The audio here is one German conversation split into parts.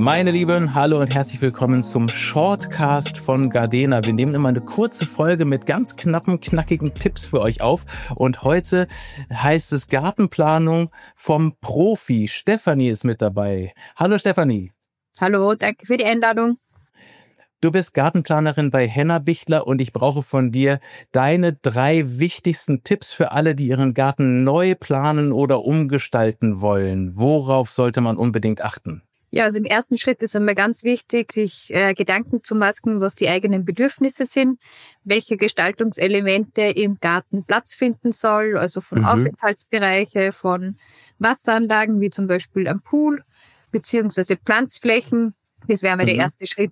Meine Lieben, hallo und herzlich willkommen zum Shortcast von Gardena. Wir nehmen immer eine kurze Folge mit ganz knappen, knackigen Tipps für euch auf. Und heute heißt es Gartenplanung vom Profi. Stefanie ist mit dabei. Hallo Stefanie. Hallo, danke für die Einladung. Du bist Gartenplanerin bei Henna Bichler und ich brauche von dir deine 3 wichtigsten Tipps für alle, die ihren Garten neu planen oder umgestalten wollen. Worauf sollte man unbedingt achten? Ja, also im ersten Schritt ist einmal ganz wichtig, sich Gedanken zu machen, was die eigenen Bedürfnisse sind, welche Gestaltungselemente im Garten Platz finden soll, also von Aufenthaltsbereiche, von Wasseranlagen, wie zum Beispiel am Pool, beziehungsweise Pflanzflächen. Das wäre mal der erste Schritt,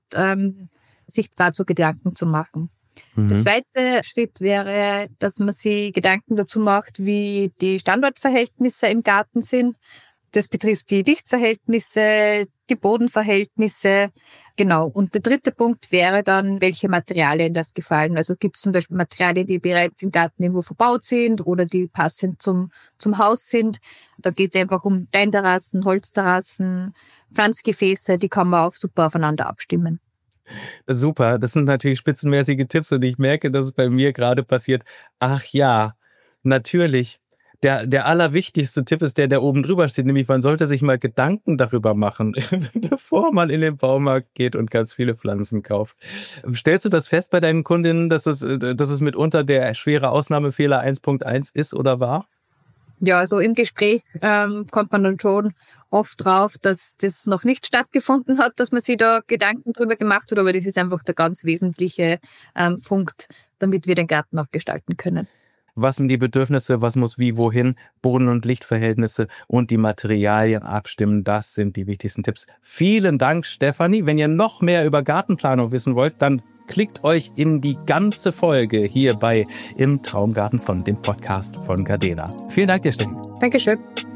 sich dazu Gedanken zu machen. Der zweite Schritt wäre, dass man sich Gedanken dazu macht, wie die Standortverhältnisse im Garten sind. Das betrifft die Lichtverhältnisse, die Bodenverhältnisse. Genau. Und der dritte Punkt wäre dann, welche Materialien das gefallen. Also gibt es zum Beispiel Materialien, die bereits im Garten irgendwo verbaut sind oder die passend zum Haus sind. Da geht es einfach um Steinterrassen, Holzterrassen, Pflanzgefäße. Die kann man auch super aufeinander abstimmen. Super, das sind natürlich spitzenmäßige Tipps und ich merke, dass es bei mir gerade passiert. Ach ja, natürlich. Der allerwichtigste Tipp ist der oben drüber steht, nämlich man sollte sich mal Gedanken darüber machen, bevor man in den Baumarkt geht und ganz viele Pflanzen kauft. Stellst du das fest bei deinen Kundinnen, dass es mitunter der schwere Ausnahmefehler 1.1 ist oder war? Ja, also im Gespräch kommt man dann schon oft drauf, dass das noch nicht stattgefunden hat, dass man sich da Gedanken drüber gemacht hat, aber das ist einfach der ganz wesentliche Punkt, damit wir den Garten auch gestalten können. Was sind die Bedürfnisse, was muss wie, wohin, Boden- und Lichtverhältnisse und die Materialien abstimmen, das sind die wichtigsten Tipps. Vielen Dank, Stefanie. Wenn ihr noch mehr über Gartenplanung wissen wollt, dann klickt euch in die ganze Folge hier bei Im Traumgarten von dem Podcast von Gardena. Vielen Dank dir, Stefanie. Dankeschön.